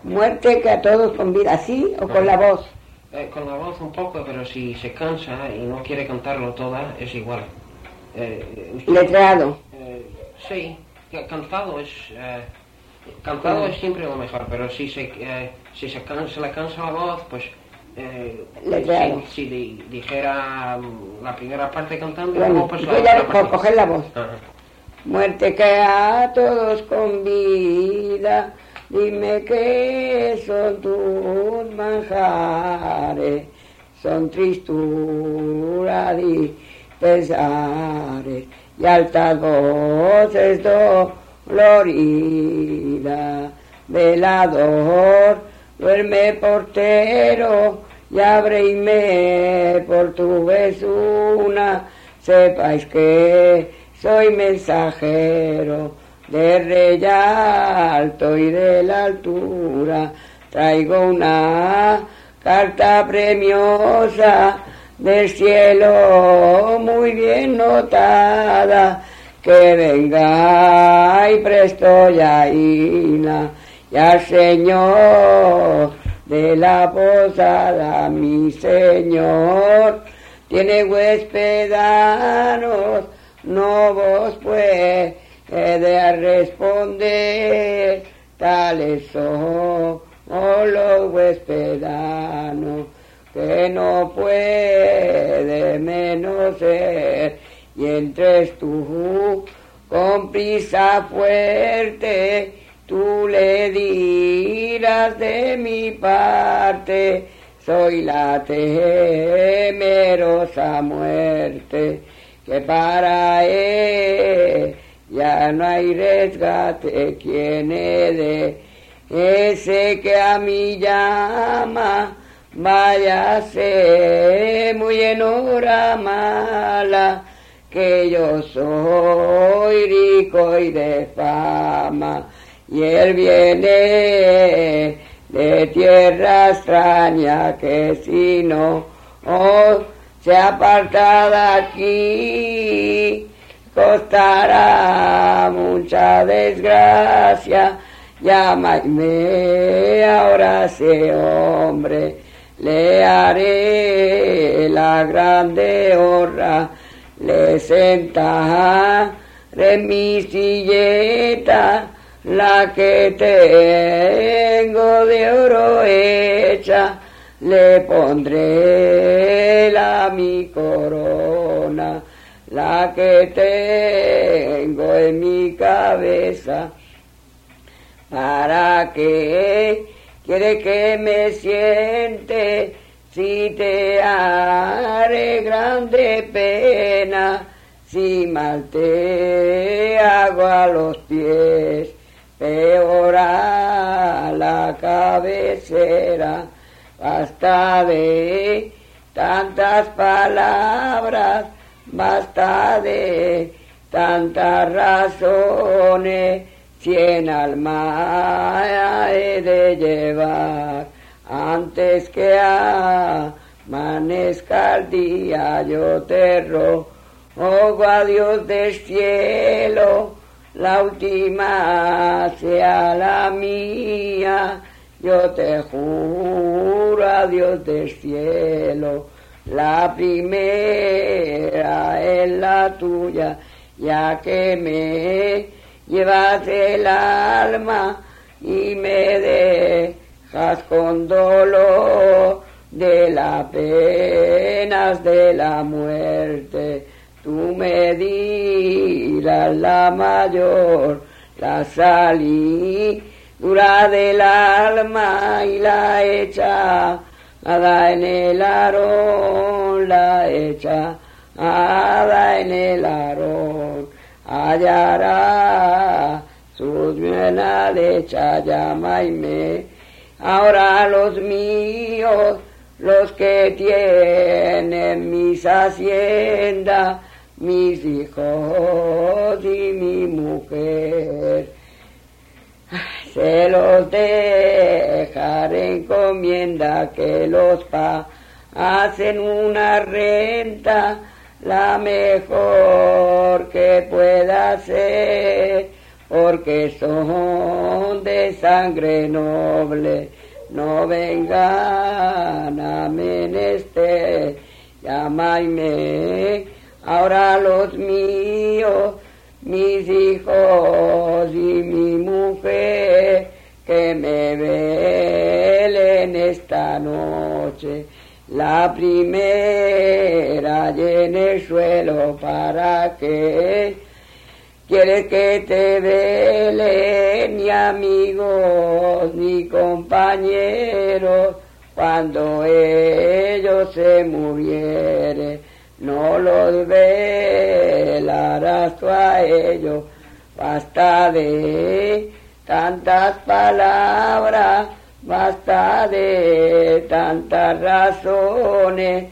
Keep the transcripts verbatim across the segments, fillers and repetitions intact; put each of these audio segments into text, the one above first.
Muerte que a todos con vida, ¿sí? ¿O con la voz? Eh, con la voz un poco, pero si se cansa y no quiere cantarlo toda, es igual. Eh, usted, Letrado. Eh, sí, cantado es... Eh, cantado es siempre lo mejor, pero si se, eh, si se, cansa, se le cansa la voz, pues... Eh, Letrado. si, si di, dijera la primera parte cantando, Bueno, luego pues la yo ya otra parte. coger la voz. Ajá. Muerte que a todos con vida, dime qué son tus manjares, son tristura y pesares, y altas voces dolorida, velador, duerme portero, y abreime por tu besuna, sepáis que soy mensajero de rey alto y de la altura, traigo una carta premiosa del cielo muy bien notada, que venga y presto ya ina, y al señor de la posada, mi señor tiene huéspedanos, no vos puede responder, tales son los huéspedanos, que no puede menos ser, y entres tú con prisa fuerte, tú le dirás de mi parte, soy la temerosa muerte, que para él ya no hay rescate, quien he de ese que a mí llama, váyase muy en hora mala, que yo soy rico y de fama, y él viene de tierra extraña, que si no oh, se aparta de aquí, costará mucha desgracia, llámame ahora ese hombre, le haré la grande honra, le sentaré en mi silleta, la que tengo de oro hecha, le pondré la mi corona, la que tengo en mi cabeza, para que quiere que me siente, si te haré grande pena, si mal te hago a los pies, peor a la cabecera, basta de tantas palabras, basta de tantas razones, cien almas he de llevar, antes que amanezca el día, yo te rogo a Dios del cielo, la última sea la mía, yo te juro a Dios del cielo, la primera es la tuya, ya que me llevas el alma y me dejas con dolor de las penas de la muerte. Tú me dirás la mayor, la salidura del alma y la hecha nada en el arón, la hecha nada en el arón, hallará sus buenas lechas, llamadme ahora los míos, los que tienen mis haciendas, mis hijos y mi mujer, se los dejaré encomienda, que los pasen una renta, la mejor que pueda ser, porque son de sangre noble, no vengan a menester, llamadme ahora los míos, mis hijos y mi mujer, que me velen esta noche, la primera y en el suelo, para que quieres que te vele, ni amigos ni compañeros, cuando ellos se murieren, no los velarás tú a ellos. Basta de tantas palabras, basta de tantas razones,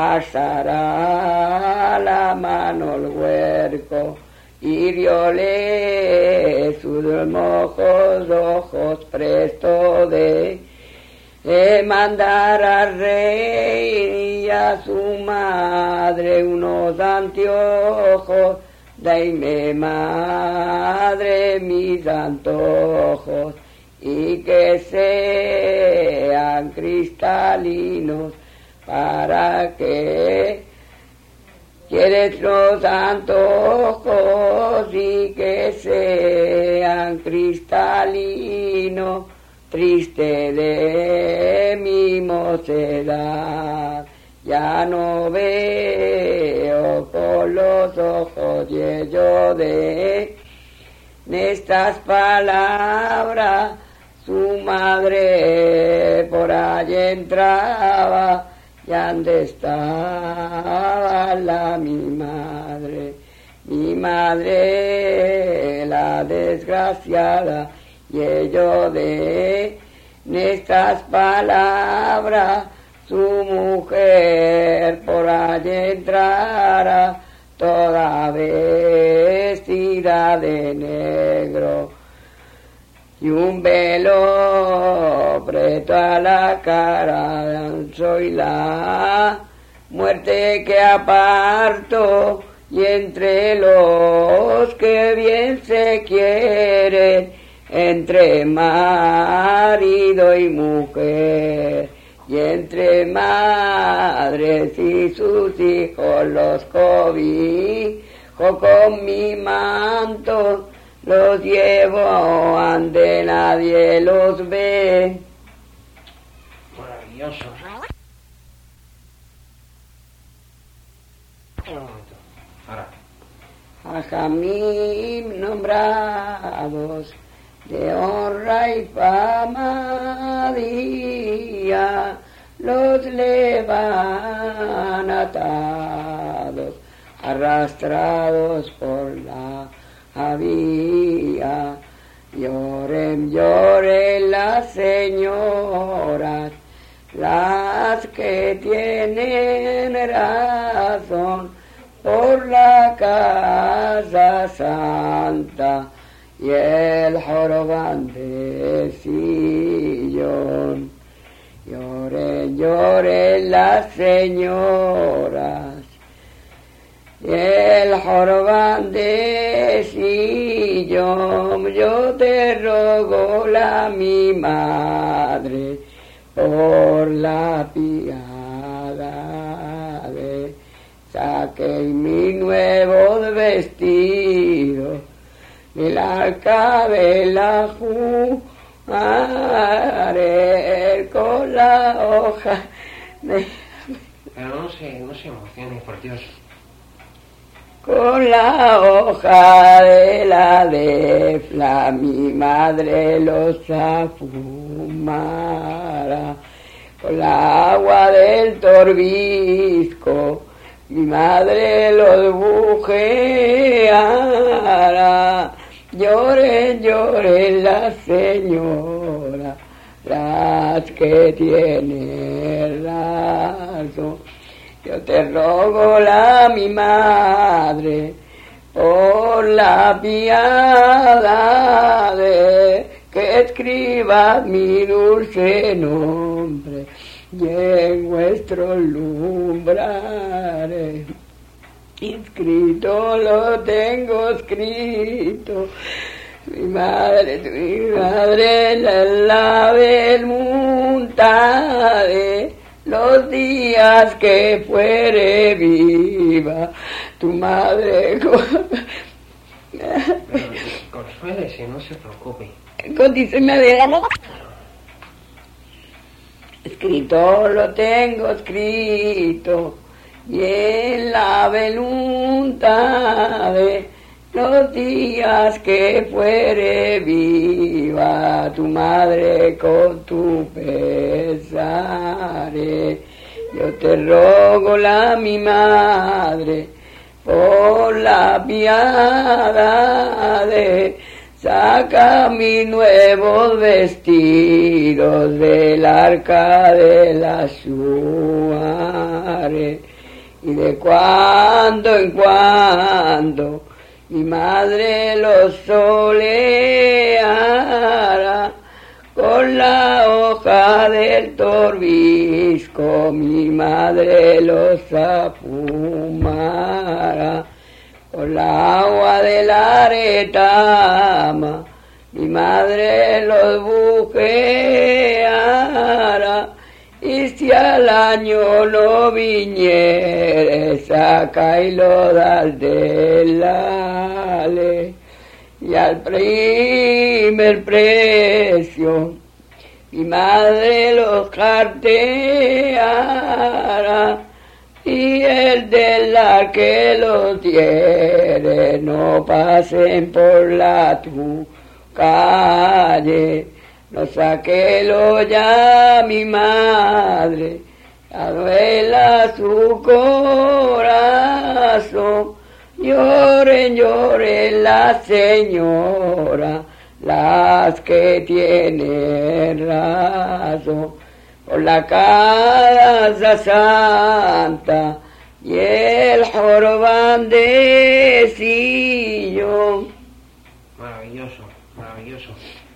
alzará la mano el huerco y diole sus mojos ojos presto de, de mandar al rey y a su madre unos anteojos, dame madre mis antojos, y que sean cristalinos, para que quieres los antojos y que sean cristalinos, triste de mi mocedad, ya no veo con los ojos y yo de estas palabras. Su madre por allí entraba, y ande estaba la mi madre, mi madre la desgraciada, y ello de estas palabras, su mujer por allí entrara, toda vestida de negro, y un velo preto a la cara, soy la muerte que aparto, y entre los que bien se quieren, entre marido y mujer, y entre madres y sus hijos, los cobijo con mi manto, los llevo ante nadie los ve. Maravilloso. Ahora. A Jamim nombrados de honra y fama día, los levan atados, arrastrados por la había, lloren, lloren las señoras, las que tienen razón, por la casa santa y el jorobán de Sillón. Lloren, lloren las señoras, y el jorobán de Sillón. Yo te rogo la mi madre, por la piada de saque mi nuevo vestido, y la cabela jugaré con la hoja de... Pero no se, no se emocione, por Dios. Con la hoja de la defla mi madre los afumara, con la agua del torbisco mi madre los bujeara. Lloren, lloren las señoras, las que tienen razón. Yo te rogo la mi madre, por la piedad de que escribas mi dulce nombre y en vuestros lumbrares. Inscrito lo tengo escrito, mi madre, mi madre, la, la Belmontade, los días que fuere viva, tu madre... Consuélese, no se preocupe. Condición de la... Escrito lo tengo escrito, y en la Belmontade, los días que fuere viva, tu madre con tu pesare. Yo te rogo la mi madre, por la piedad de saca mis nuevos vestidos del arca de la Suare, y de cuando en cuando mi madre los soleara con la hoja del torbisco, mi madre los afumara con la agua de la retama, mi madre los bujeara, y si al año no viniere, saca y lo da del ale, y al primer precio, mi madre los carteara, y el de la que los diere no pasen por la tu calle, no saquelo ya mi madre, la duela su corazón, lloren, lloren la señora, las que tienen razón. Por la casa santa y el jorobán de Sillón. Maravilloso, maravilloso.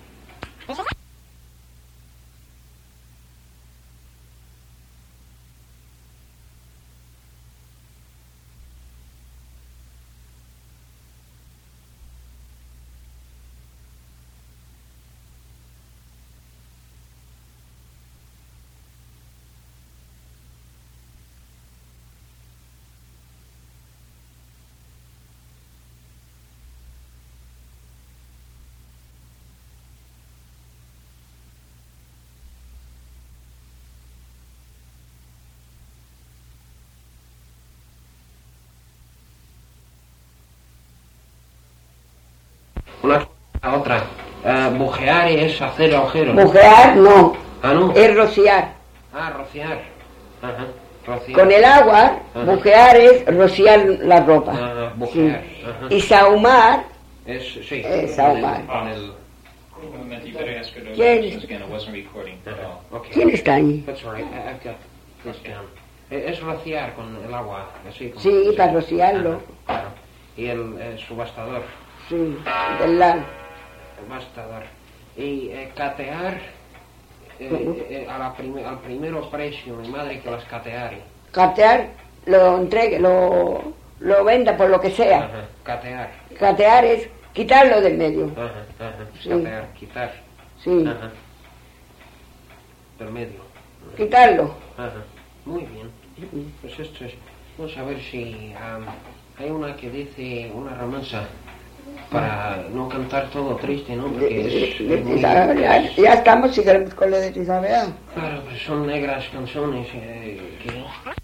Una a otra. Uh, bujear es hacer agujeros. Bujear no. Ah, no. Es rociar. Ah, rociar. Ajá. Rociar. Con el agua, ajá. Bujear es rociar la ropa. Ajá, bujear. Sí. Ajá. Y sahumar es, sí, es sahumar. Con el... ¿Quién? Okay. ¿Quién está ahí? That's all right. I've got this down. Es rociar con el agua, así como... Sí, para rociarlo. Ajá, claro. Y el eh, subastador. Sí, del lado. Bastador. Y eh, catear eh, uh-huh. eh, a la prim- al primero precio, mi madre que las cateare. Catear, lo entregue, lo, lo venda por lo que sea. Ajá. Catear. Catear es quitarlo del medio. Ajá, ajá. Sí. Catear, quitar. Sí. Ajá. Del medio. Ajá. Quitarlo. Ajá. Muy bien. Pues esto es... Vamos a ver si um, hay una que dice una romanza. Para no cantar todo triste, ¿no? Porque es, es muy... ya, ya, ya estamos, si queremos con lo de Isabel. Claro, pues son negras canciones eh, que...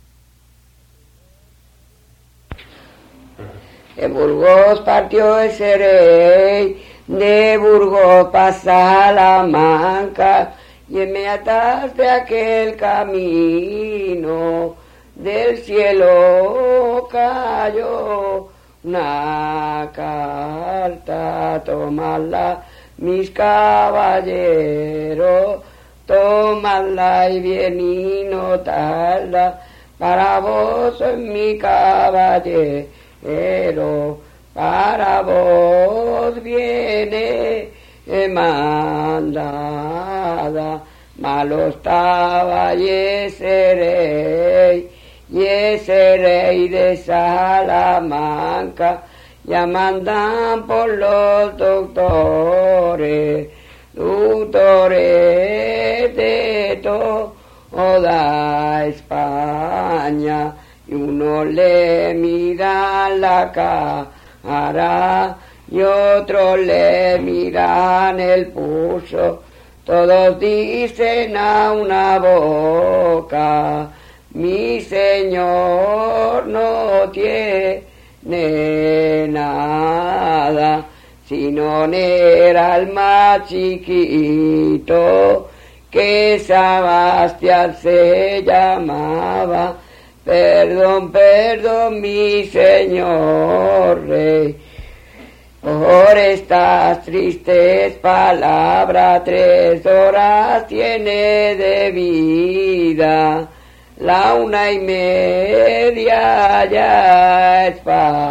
De Burgos partió ese rey, de Burgos pasa Salamanca, y en meatas de aquel camino, del cielo cayó una carta, tomadla, mis caballeros, tomadla y bien y notadla, para vos soy mi caballero, para vos viene mandada, malo estaba y ese rey, y ese rey de Salamanca, ya mandan por los doctores, doctores de toda España, y uno le mira la cara y otro le miran el pulso, todos dicen a una boca, mi señor no tiene nada, sino era el más chiquito, que Sebastián se llamaba. Perdón, perdón, mi señor rey, por estas tristes palabras, tres horas tiene de vida, la una y media ya es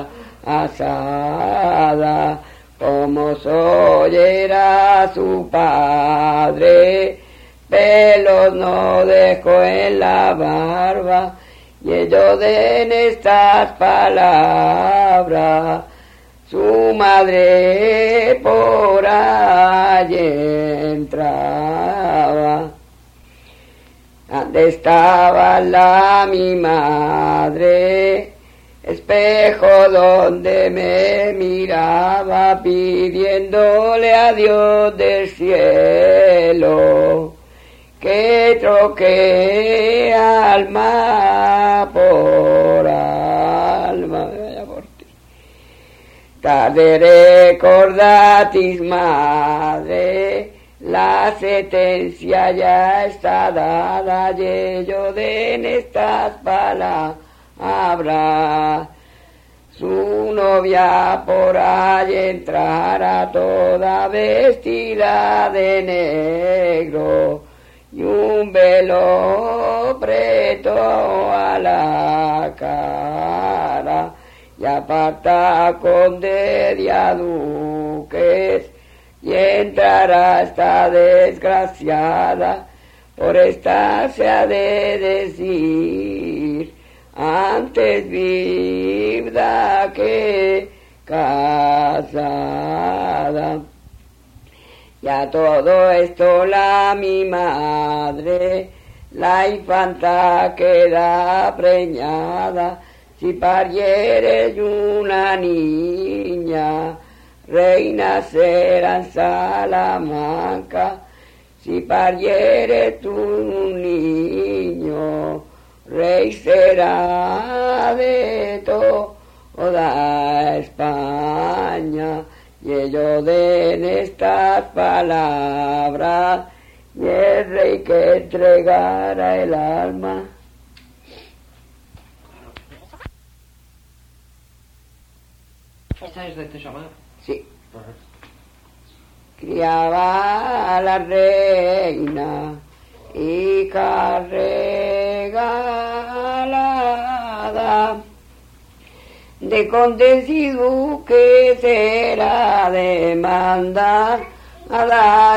pasada, como oyera su padre, pelos no dejó en la barba, y ellos den estas palabras, su madre por allí entraba. ¿Dónde estaba la mi madre? Espejo donde me miraba, pidiéndole a Dios del cielo que troque alma por alma. Por ti. Tarde recordatis, madre, la sentencia ya está dada, y ellos den estas palabras. Su novia por allí entrará toda vestida de negro, y un velo preto a la cara, y aparta conde de a duques, y entrará esta desgraciada, por esta se ha de decir, antes viuda que casada. Ya todo esto la mi madre, la infanta queda preñada, si parieres una niña, reina será en Salamanca, si parieres tú un niño, rey será de toda España. Y ellos den estas palabras, y el rey que entregara el alma. ¿Esta es de Tesolar? Sí. Uh-huh. Criaba a la reina y carregalada de condes y duques era demanda a la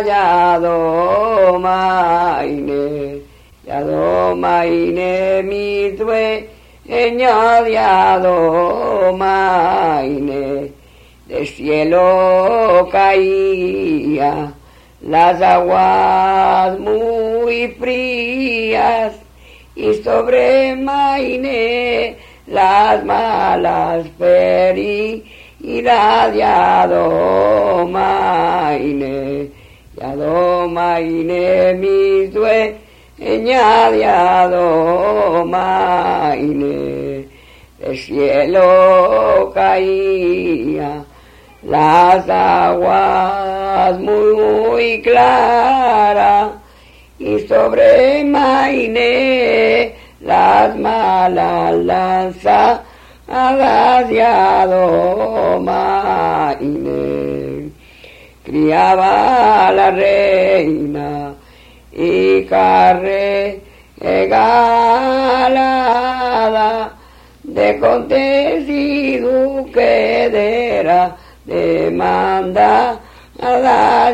Yadomaine, Yadomaine mi dueña de Yadomaine, del cielo caía las aguas muy frías y sobre Maine las malas feri y la de Yadomaine, Yadomaine mis dueña de Yadomaine, del cielo caía las aguas muy claras y sobre Maine las malas lanzas de Yadomaine. Criaba a la reina y carregalada de condes y duques era demanda a la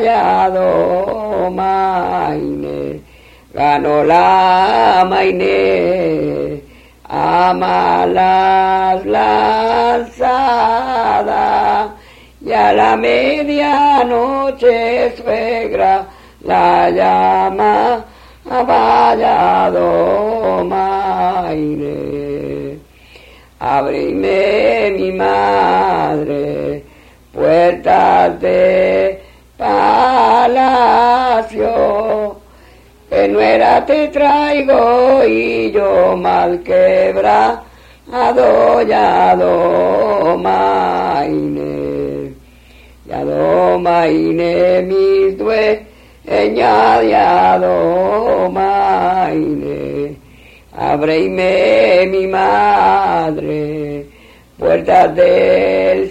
Yadomaine. Ganó la Maine a malas lanzadas madrugada, y a la medianoche, suegra, la llama a vallado maire. Abrime, mi madre, puertas de palacio, que nuera te traigo y yo mal quebra ya domaine, ya domaine mis dueñas ya domaine. Ábreme, mi madre, puertas del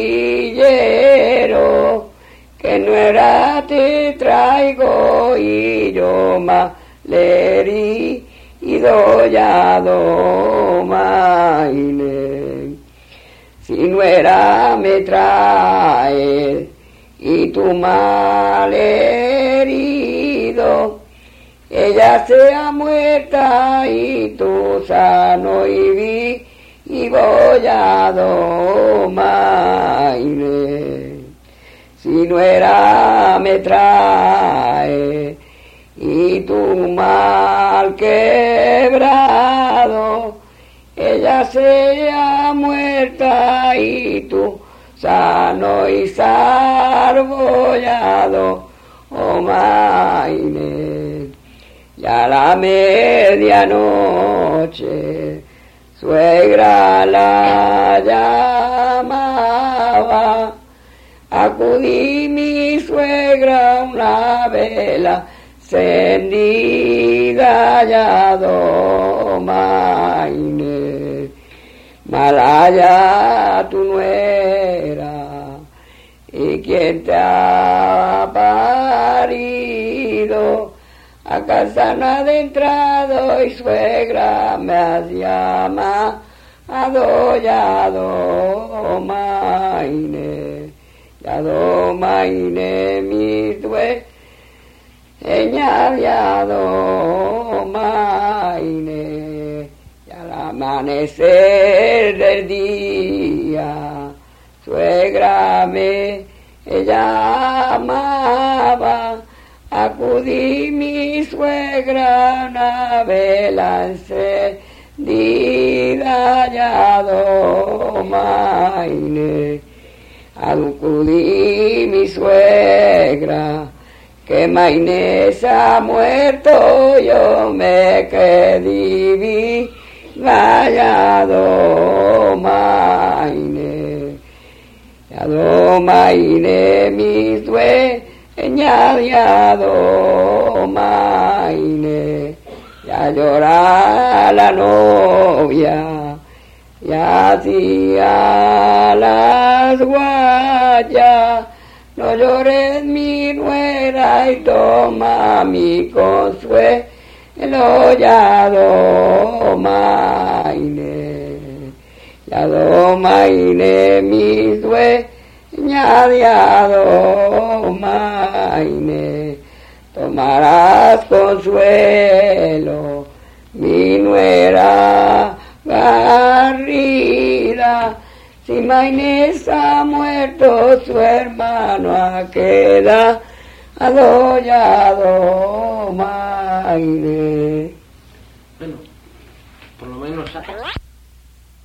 sillero, que nuera te traigo y yo maleri y doya domaine. Si nuera me trae y tu mal herido, ella sea muerta y tú sano y vi y voy a domaine. Si nuera me trae y tu mal quebrado, ella sea muerta y tú sano y sarbollado, oh maine. Ya la medianoche suegra la llamaba, acudí mi suegra una vela encendida ya domaine. Malaya tu nuera, y quien te ha parido, a casa no ha adentrado y suegra me has llamado ya domaine, ya domaine mis dueñas ya domaine. Y al amanecer del día suegra me llamaba, acudí mi suegra una vela encendida ya domaine. Acudí mi suegra, que Maynés ha muerto, yo me quedé viva ya domaine. Ya domaine mis dueñas ya domaine. Ya llora la novia, ya hacía las guayas. No llores mi nuera y toma mi consuelo ya domaine. Ya domaine mis dueñas ya domaine. Tomarás consuelo, mi nuera garrida. Si Maynés ha muerto, su hermano ha quedado ya domaine.